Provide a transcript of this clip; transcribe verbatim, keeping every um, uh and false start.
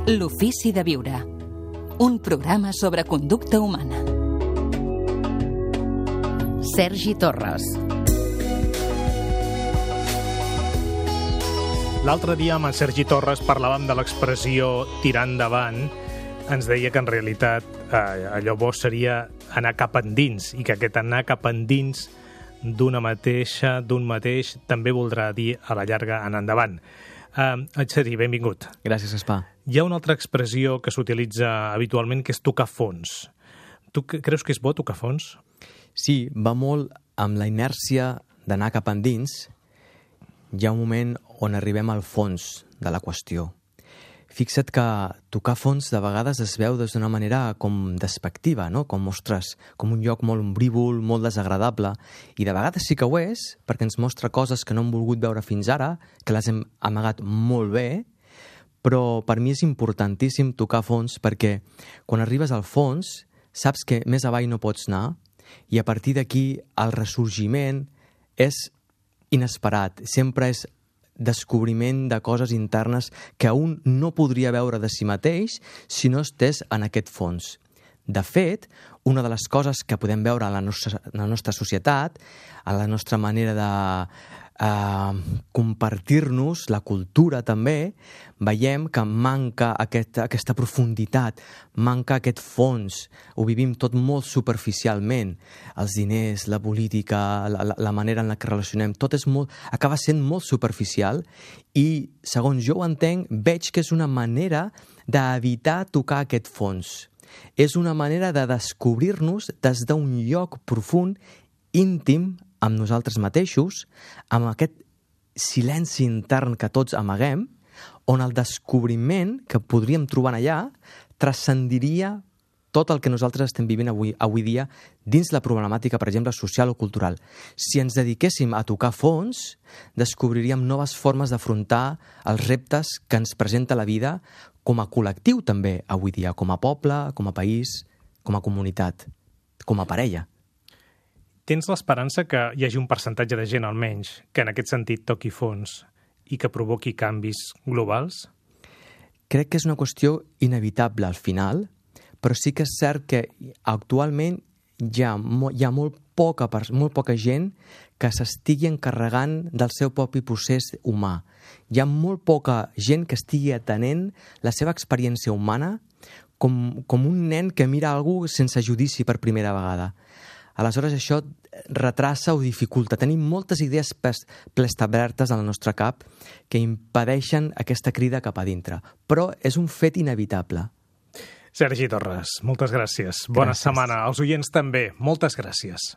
L'ofici de viure. Un programa sobre conducta humana. Sergi Torres. L'altre dia amb en Sergi Torres parlàvem de l'expressió tirar endavant. Ens deia que en realitat eh, allò bo seria anar cap endins i que aquest anar cap endins d'una mateixa, d'un mateix, també voldrà dir a la llarga anar endavant. Eh, Sergi, benvingut. Gràcies, Espa. Hi ha una altra expressió que s'utilitza habitualment que és tocar fons. Tu creus que és bo tocar fons? Sí, va molt amb la inèrcia d'anar cap endins. Hi ha un moment on arribem al fons de la qüestió. Fixa't que tocar fons de vegades es veu des d'una manera com despectiva, no? Com, ostres, com un lloc molt ombrívol, molt desagradable. I de vegades sí que ho és, perquè ens mostra coses que no hem volgut veure fins ara, que les hem amagat molt bé, però per mi és importantíssim tocar fons perquè quan arribes al fons saps que més avall no pots anar i a partir d'aquí el ressorgiment és inesperat, sempre és descobriment de coses internes que un no podria veure de si mateix si no estés en aquest fons. De fet, una de les coses que podem veure a la nostra, a la nostra societat, a la nostra manera de eh, compartir-nos, la cultura també, veiem que manca aquest, aquesta profunditat, manca aquest fons, ho vivim tot molt superficialment, els diners, la política, la, la, la manera en la que relacionem, tot és molt, acaba sent molt superficial i, segons jo ho entenc, veig que és una manera d'evitar tocar aquest fons. És una manera de descobrir-nos des d'un lloc profund, íntim, amb nosaltres mateixos, amb aquest silenci intern que tots amaguem, on el descobriment que podríem trobar allà transcendiria tot el que nosaltres estem vivint avui, avui dia dins la problemàtica, per exemple, social o cultural. Si ens dediquéssim a tocar fons, descobriríem noves formes d'afrontar els reptes que ens presenta la vida com a col·lectiu també avui dia, com a poble, com a país, com a comunitat, com a parella. Tens l'esperança que hi hagi un percentatge de gent, almenys, que en aquest sentit toqui fons i que provoqui canvis globals? Crec que és una qüestió inevitable al final, però sí que és cert que actualment hi ha, hi ha molt, poca, molt poca gent que s'estigui encarregant del seu propi procés humà. Hi ha molt poca gent que estigui atenent la seva experiència humana com, com un nen que mira algú sense judici per primera vegada. Aleshores, això retrassa o dificulta. Tenim moltes idees preestablertes al nostre cap que impedeixen aquesta crida cap a dintre. Però és un fet inevitable. Sergi Torres, moltes gràcies. Bona gràcies. setmana. Els oients també. Moltes gràcies.